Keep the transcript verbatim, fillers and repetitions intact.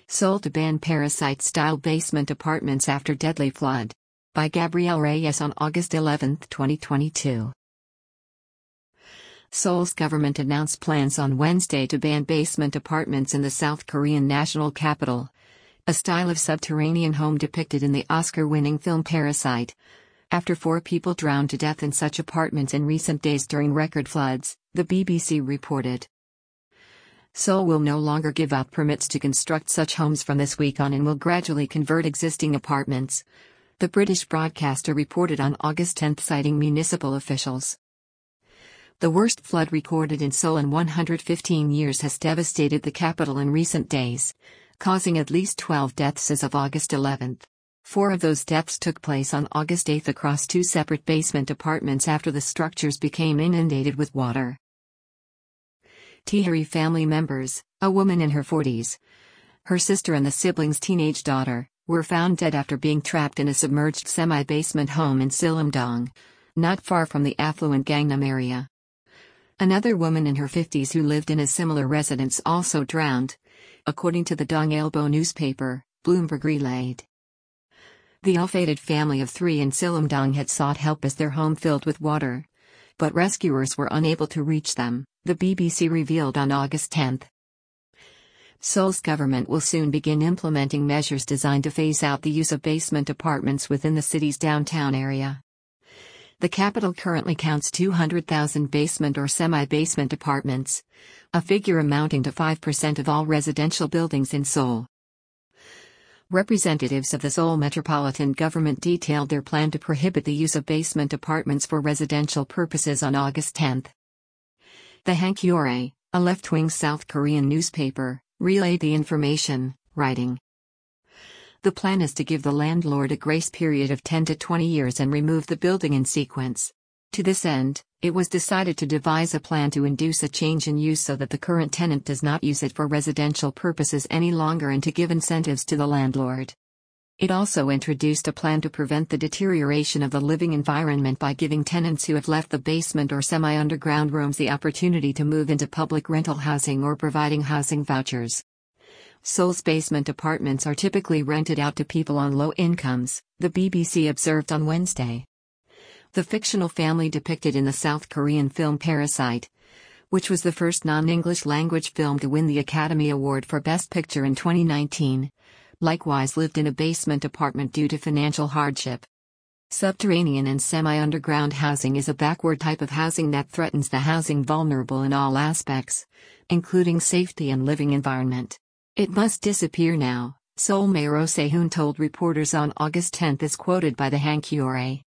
Seoul to ban parasite-style basement apartments after deadly flood. By Gabrielle Reyes on August eleventh, twenty twenty-two. Seoul's government announced plans on Wednesday to ban basement apartments in the South Korean national capital, a style of subterranean home depicted in the Oscar-winning film Parasite, after four people drowned to death in such apartments in recent days during record floods, the B B C reported. Seoul will no longer give out permits to construct such homes from this week on and will gradually convert existing apartments, the British broadcaster reported on August tenth, citing municipal officials. The worst flood recorded in Seoul in one hundred fifteen years has devastated the capital in recent days, causing at least twelve deaths as of August eleventh. Four of those deaths took place on August eighth across two separate basement apartments after the structures became inundated with water. Tahiri family members, a woman in her forties, her sister and the sibling's teenage daughter, were found dead after being trapped in a submerged semi-basement home in Silumdong, not far from the affluent Gangnam area. Another woman in her fifties who lived in a similar residence also drowned, according to the Dongalbo newspaper, Bloomberg relayed. The ill-fated family of three in Silumdong had sought help as their home filled with water, but rescuers were unable to reach them, the B B C revealed on August tenth. Seoul's government will soon begin implementing measures designed to phase out the use of basement apartments within the city's downtown area. The capital currently counts two hundred thousand basement or semi-basement apartments, a figure amounting to five percent of all residential buildings in Seoul. Representatives of the Seoul Metropolitan Government detailed their plan to prohibit the use of basement apartments for residential purposes on August tenth. The Hankyoreh, a left-wing South Korean newspaper, relayed the information, writing, "The plan is to give the landlord a grace period of ten to twenty years and remove the building in sequence. To this end, it was decided to devise a plan to induce a change in use so that the current tenant does not use it for residential purposes any longer and to give incentives to the landlord." It also introduced a plan to prevent the deterioration of the living environment by giving tenants who have left the basement or semi-underground rooms the opportunity to move into public rental housing or providing housing vouchers. Seoul's basement apartments are typically rented out to people on low incomes, the B B C observed on Wednesday. The fictional family depicted in the South Korean film Parasite, which was the first non-English language film to win the Academy Award for Best Picture in twenty nineteen, likewise lived in a basement apartment due to financial hardship. Subterranean and semi-underground housing is a backward type of housing that threatens the housing vulnerable in all aspects, including safety and living environment. It must disappear now, Seoul Mayor Oh Se-hoon told reporters on August tenth as quoted by the Hankyoreh.